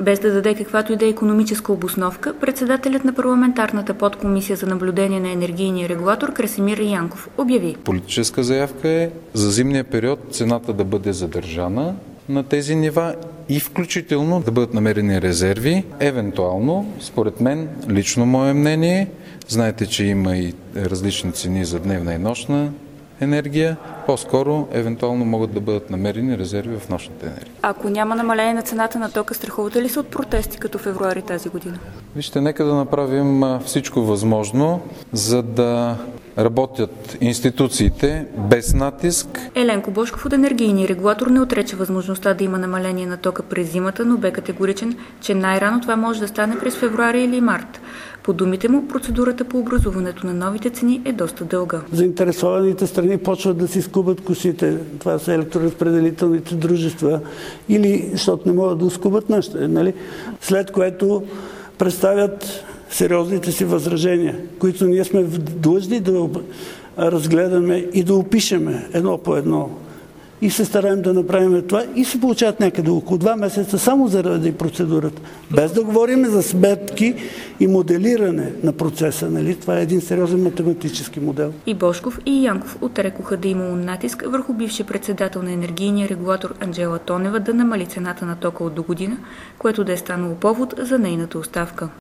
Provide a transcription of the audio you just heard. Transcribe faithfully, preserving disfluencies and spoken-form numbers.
Без да даде каквато и да е икономическа обосновка, председателят на парламентарната подкомисия за наблюдение на енергийния регулатор Красимир Янков обяви. Политическа заявка е за зимния период цената да бъде задържана на тези нива и включително да бъдат намерени резерви. Евентуално, според мен, лично мое мнение, знаете, че има и различни цени за дневна и нощна енергия, по-скоро, евентуално могат да бъдат намерени резерви в нощната енергия. Ако няма намаление на цената на тока, страхувате ли се от протести като февруари тази година? Вижте, нека да направим всичко възможно, за да работят институциите без натиск. Еленко Божков от енергийния регулатор не отрече възможността да има намаление на тока през зимата, но бе категоричен, че най-рано това може да стане през февруари или март. По думите му, процедурата по образуването на новите цени е доста дълга. Заинтересованите страни почват да си скубат косите. Това са електроразпределителните дружества. Или, защото не могат да скубат нашите, нали? След което представят сериозните си възражения, които ние сме длъжни да разгледаме и да опишеме едно по едно. И се стараем да направим това и се получават някъде около два месеца само заради процедурата. Без да говорим за сметки и моделиране на процеса. Нали? Това е един сериозен математически модел. И Божков, и Янков отрекоха да имало натиск върху бившия председател на енергийния регулатор Анджела Тонева да намали цената на тока от до година, което да е станало повод за нейната оставка.